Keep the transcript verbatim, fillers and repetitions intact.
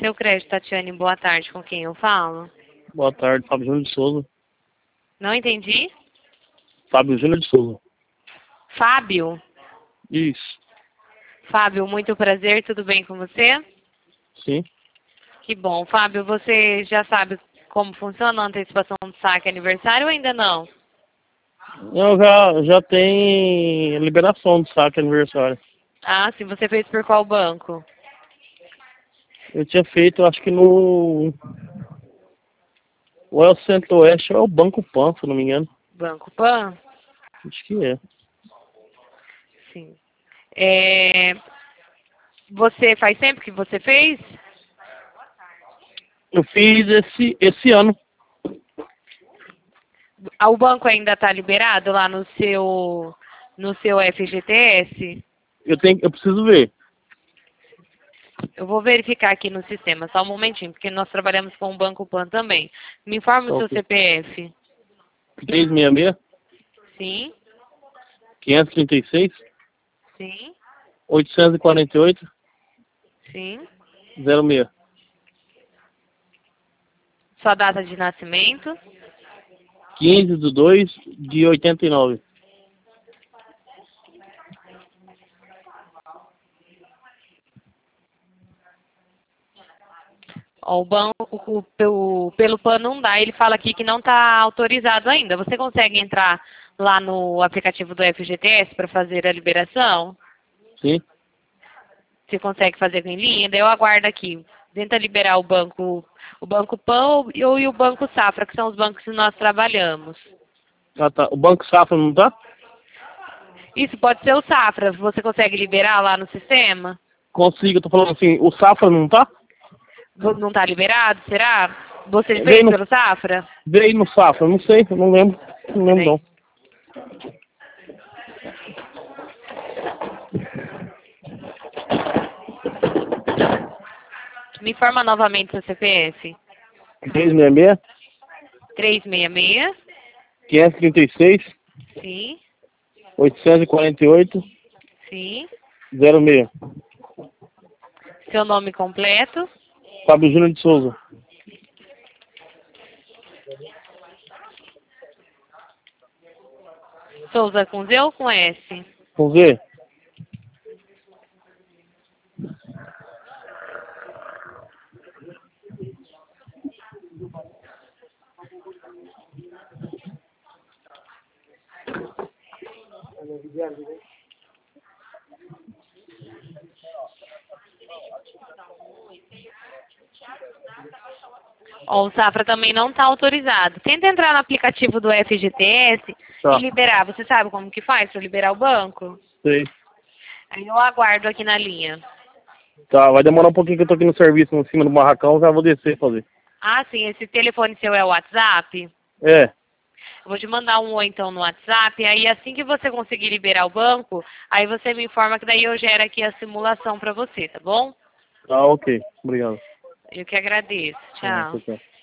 Seu Crédito, Tatiane, boa tarde. Com quem eu falo? Boa tarde, Fábio Júnior de Souza. Não entendi. Fábio Júnior de Souza. Fábio? Isso. Fábio, muito prazer. Tudo bem com você? Sim. Que bom. Fábio, você já sabe como funciona a antecipação do saque aniversário ou ainda não? Eu já, já tem liberação do saque aniversário. Ah, sim. Você fez por qual banco? Eu tinha feito, acho que no... Ou é o Centro-Oeste ou é o Banco Pan, se eu não me engano. Banco Pan? Acho que é. Sim. É... Você faz sempre que você fez? Eu fiz esse, esse ano. Ah, o banco ainda está liberado lá no seu, no seu F G T S? Eu, tenho, eu preciso ver. Eu vou verificar aqui no sistema, só um momentinho, porque nós trabalhamos com o Banco Pan também. Me informa o seu Ok. C P F. trezentos e sessenta e seis, Sim, quinhentos e trinta e seis, sim, oitocentos e quarenta e oito, sim. zero seis. Sua data de nascimento. quinze de dois de oitenta e nove. Ó, o banco, o, pelo, pelo Pan não dá, ele fala aqui que não está autorizado ainda. Você consegue entrar lá no aplicativo do F G T S para fazer a liberação? Sim. Você consegue fazer em linha? Daí eu aguardo aqui. Tenta liberar o banco, o Banco Pan e o, e o Banco Safra, que são os bancos que nós trabalhamos. Ah, tá. O Banco Safra não tá? Isso pode ser o Safra. Você consegue liberar lá no sistema? Consigo, eu tô falando assim, o Safra não tá? Vo- Não está liberado, será? Você Veio fez no, pelo Safra? veio no Safra, não sei, eu não lembro. Não lembro Peraí. não. Me informa novamente seu C P F. trezentos e sessenta trezentos e sessenta e seis. e seis, quinhentos e trinta e seis, Sim, oitocentos e quarenta e oito, sim. zero seis. Seu nome completo. Fábio Júnior de Souza. Souza com Z ou com S? Com Z? Ó, o Safra também não está autorizado. Tenta entrar no aplicativo do F G T S Tá, e liberar. Você sabe como que faz para liberar o banco? sei. Aí eu aguardo aqui na linha. Tá, vai demorar um pouquinho que eu tô aqui no serviço, em cima do barracão, já vou descer e fazer. Ah, sim. Esse telefone seu é o WhatsApp? É, Eu vou te mandar um oi então no WhatsApp. Aí assim que você conseguir liberar o banco, aí você me informa que daí eu gero aqui a simulação para você, tá bom? tá ok. Obrigado. Eu que agradeço. Ah, Tchau. tchau, tchau.